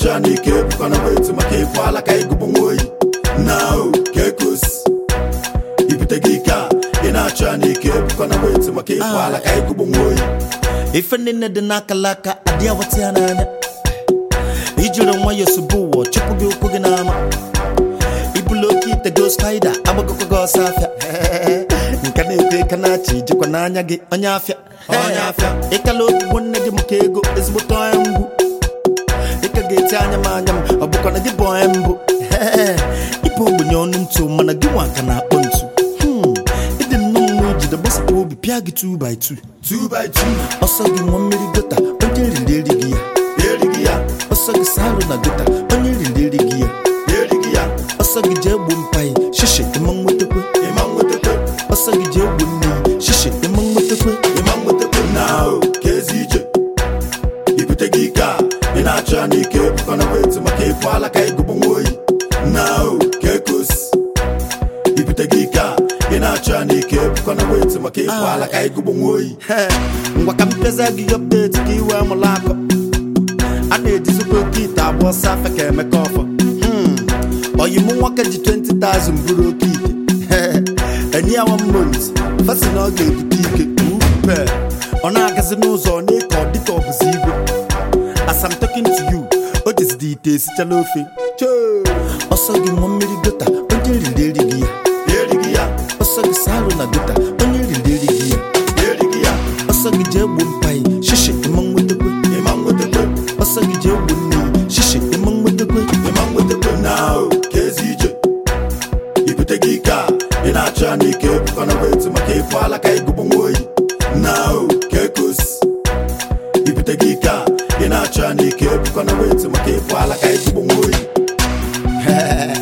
na-achọ ya n'ike bụkwana wetu maka ịfụ ala ka ịgụbụ nwa oyi now kekos ibute gị ike a ị na-achọ ya n'ike bụkwana wetu maka ịfụ ala ka ịgụbụ nwa oyi ife niile dị n'akalaka adị awata ya n'anya ijiri nwayọọ sobe ụwa chụpụ gị ụkwụ gị n'ama ibulu oke ite go spider agbagokwa gị ọsọ afịa nke na-ekwe aka na-achị jikwa n'anya gị onye afịa ịkala ogbugbo nne gị maka ego ezigbote onye mgbu ịka ga-eti anya m anya m ọ bụkwa na gị bụ onye mbụ ịbụ ogbenye ọnụ ntụ mana gị nwa aka na-akpọ ntu ịdị nnọọ nwa ejide gbasapụ obi pịa gị 2x2 ọsọ gị nwa mmiri gota onye riri erighị ya ọsọ gị sarụ na gota onye riri erighị ya ọsọ gị jee gbuo mpaghị shishi ịma nwetakwe ọsọ gị jee gbuo nne shishi ịma nwetakwe now ka ezi ije ibute gị ike a ị na-achọ ya n'ike bụkwana wetu maka ịfụ ala ka ịgụbụ nwa oyi now kekos ibute gị ike a ị na-achọ ya n'ike bụkwana wetu maka ịfụ ala ka ịgụbụ nwa oyi ngwa ka mpeza gị update ka iwe amụla akọ a na-ejizikwa oke ite abụọ ọsọ afe ka emeka ọfọ oyi mụ nwoke ji 20,000 buru oke ite enyi ya 1 month fasi na ọ ga-ebute ike ọ na-agazi n'ụzọ ọ na-eke ọ dịka ọ bụzi igwe as I'm talking to you o jizidi ite esichala ofe ọsọ gị nwa mmiri gota onye riri erighị ya ọsọ gị sarụ na gota onye riri erighị ya ọsọ gị jee gbuo mpaghị shishi ịma nwetakwe ọsọ gị jee gbuo nne shishi ịma nwetakwe now ka ezi ije ibute gị ike a ị na-achọ ya n'ike bụkwana wetu maka ịfụ ala ka ịgụbụ nwa oyi now kekos ibute gị ike a ị na-achọ ya n'ike bụkwana wetu maka ịfụ ala ka ịgụbụ nwa oyi